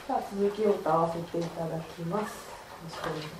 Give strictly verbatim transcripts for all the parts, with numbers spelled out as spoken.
さあ続きを歌わせていただきます。よろしくお願いします。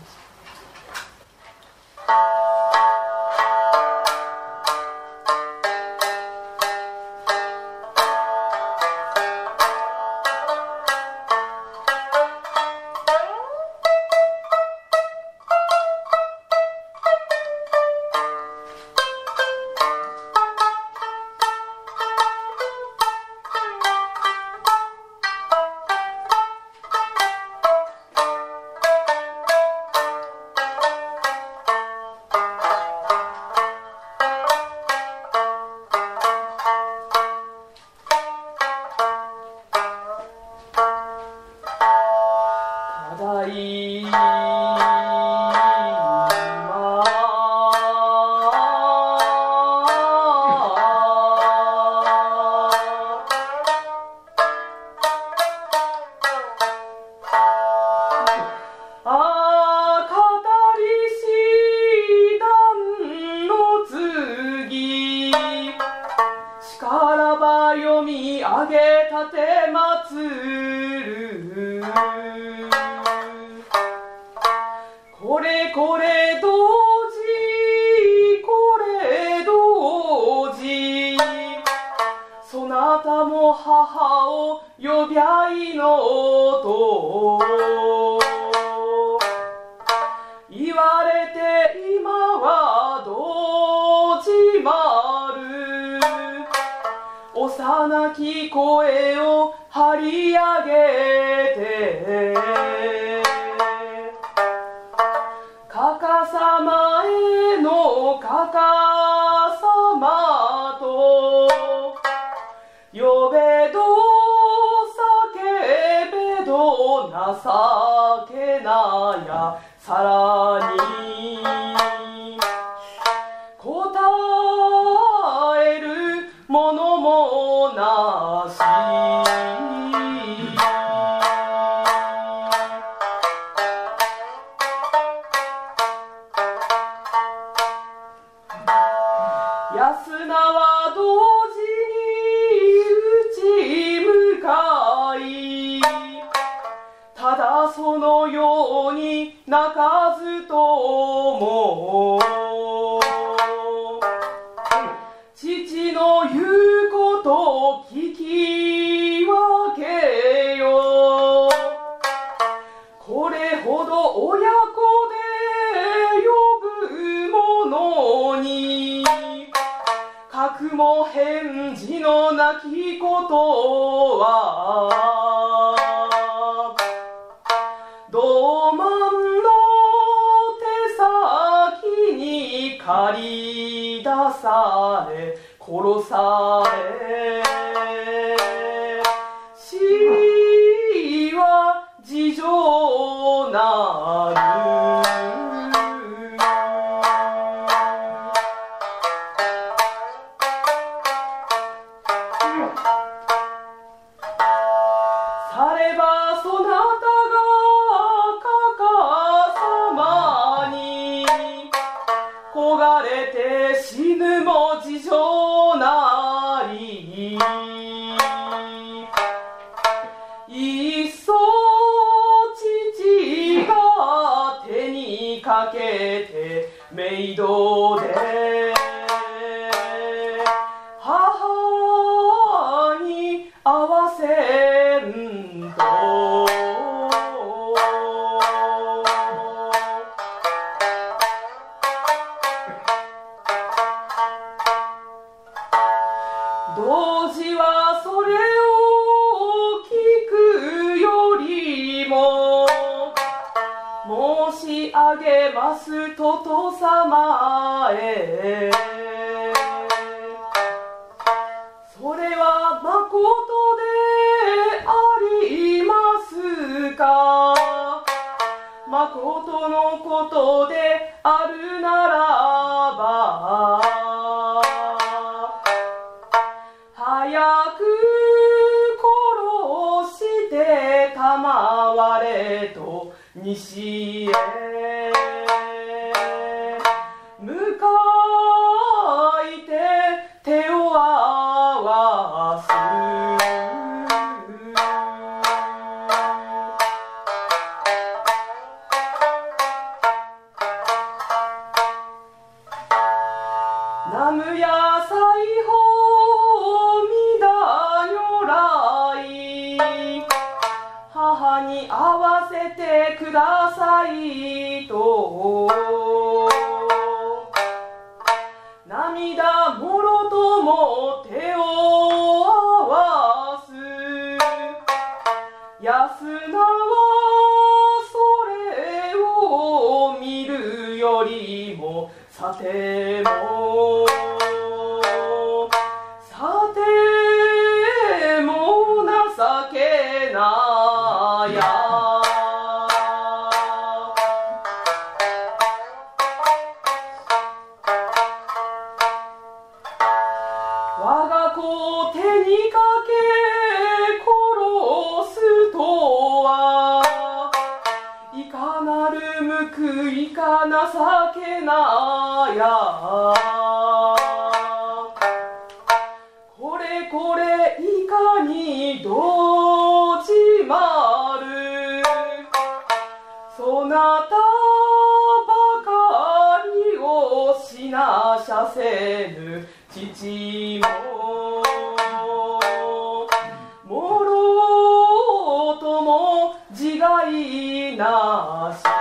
西へ向かいて手を合わすめてくださいと涙もろとも手を合わす安菜はそれを見るよりもさてもさても情けなや我が子を手にかけ殺すとはいかなる報いか情けなやこれこれいかにどじまるそなたばかりを死なしゃせぬ父ももろとも自害なし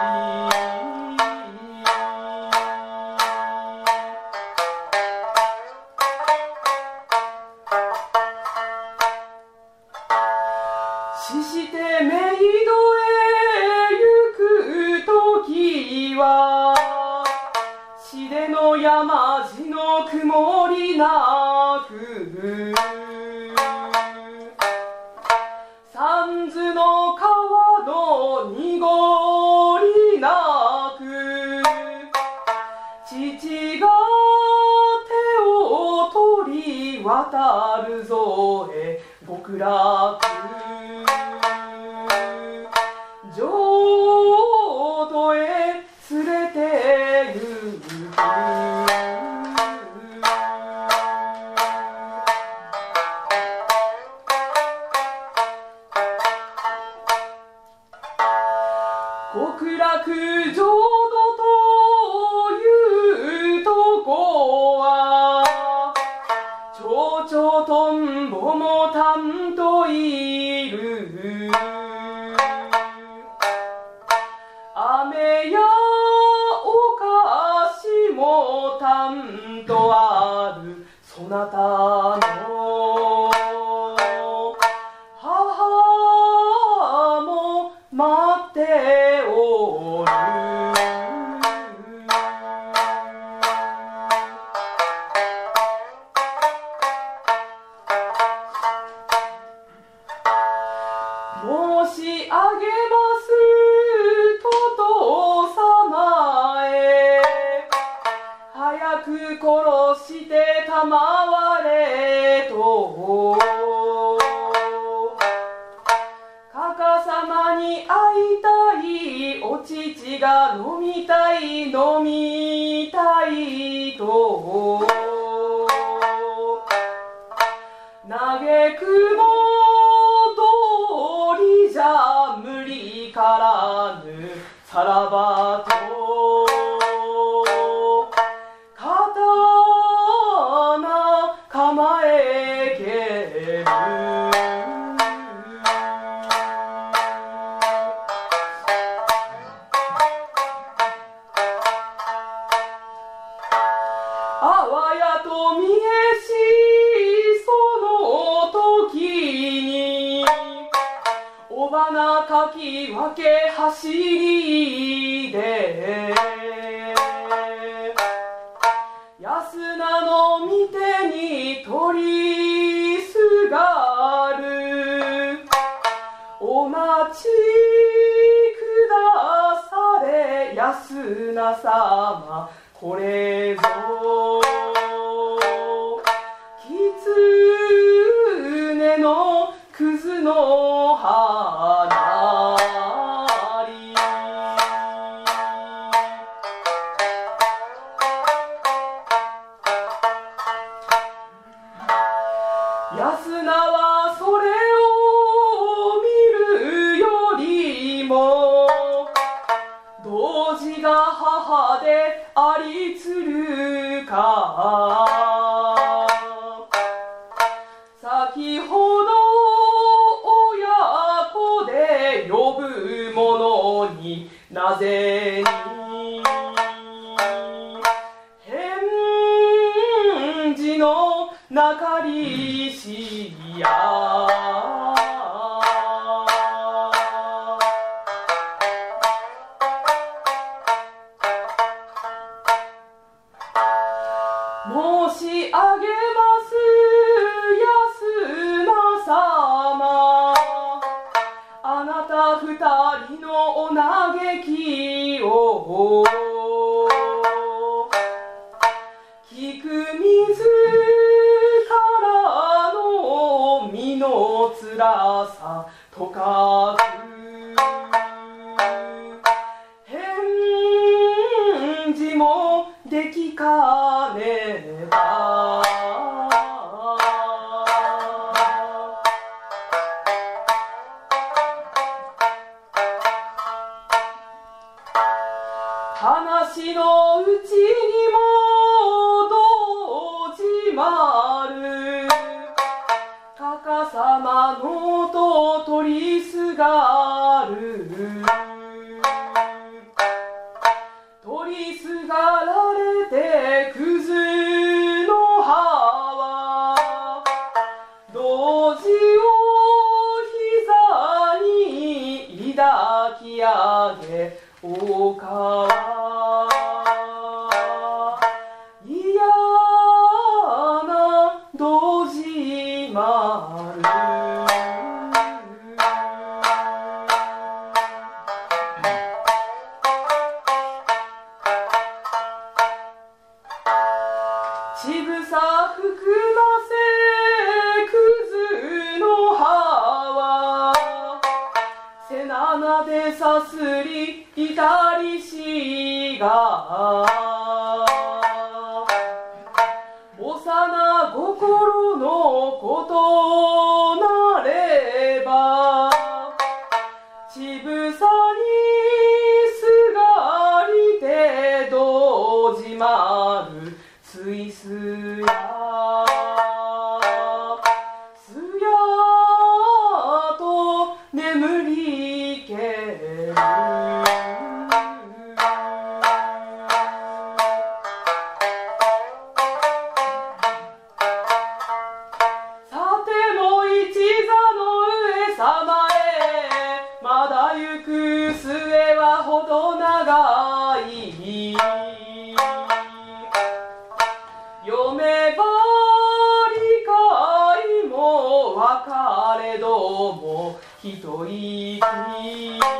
死して冥土へ行くときは死出の山地の曇りなく三途の川の濁りなく父が手を取り渡るぞへ極楽浄土へ連れて行く極楽浄土というとこは蝶々とんぼもたんといる雨やお菓子もたんとあるそなたの母も待っておる申し上げますとと様へ早く殺してたまわれとかかさまに会いたいお乳が飲みたい飲みたいと嘆くも通りじゃ無理からぬさらばと刀構えけるあわやと見えしその時に尾花かき分け走りで安菜の御手に取りすがるお待ちくだされ安菜様これぞ狐のクズの花り安菜はそれを見るよりも童子が母でありつるか先ほど親子で呼ぶものなぜに返事のなかりしや申し上げます安間様、あなた二人のお嘆きを聞く自らの身のつらさとかく返事もできかねば話のうちにも動じまるかかさまのと取りすがる取りすがられてくずの葉は同時を膝に抱き上げおか嫌などじまるちぶさ含ませくずの葉は背中でさすりいたりしが幼心のことなればちぶさにすがりてどじまるすいすやすやと眠りけるさても一座の上様へまだ行く末はほど長い読めば理解も分かれども一息